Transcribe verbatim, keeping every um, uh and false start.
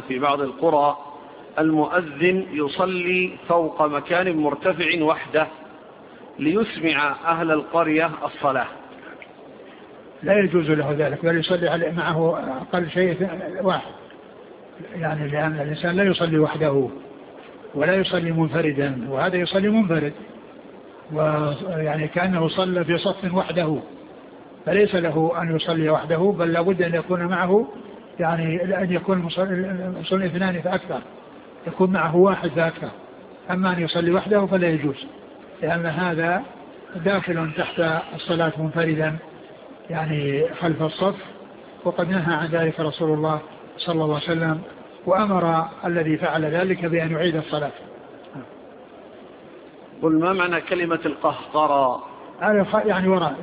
في بعض القرى المؤذن يصلي فوق مكان مرتفع وحده ليسمع أهل القرية الصلاة؟ لا يجوز له ذلك، بل يصلي معه أقل شيء واحد، يعني لأن الإنسان لا يصلي وحده ولا يصلي منفردا، وهذا يصلي منفرد ويعني كأنه صلى في صف وحده، فليس له أن يصلي وحده، بل لابد أن يكون معه، يعني أن يكون مصلي اثنان فأكثر، يكون معه واحد فأكثر. أما أن يصلي وحده فلا يجوز، لأن هذا داخل تحت الصلاة منفردا يعني خلف الصف، وقد نهى عن ذلك رسول الله صلى الله عليه وسلم، وأمر الذي فعل ذلك بأن يعيد الصلاة. قل ما معنى كلمة القهقرى؟ يعني وراء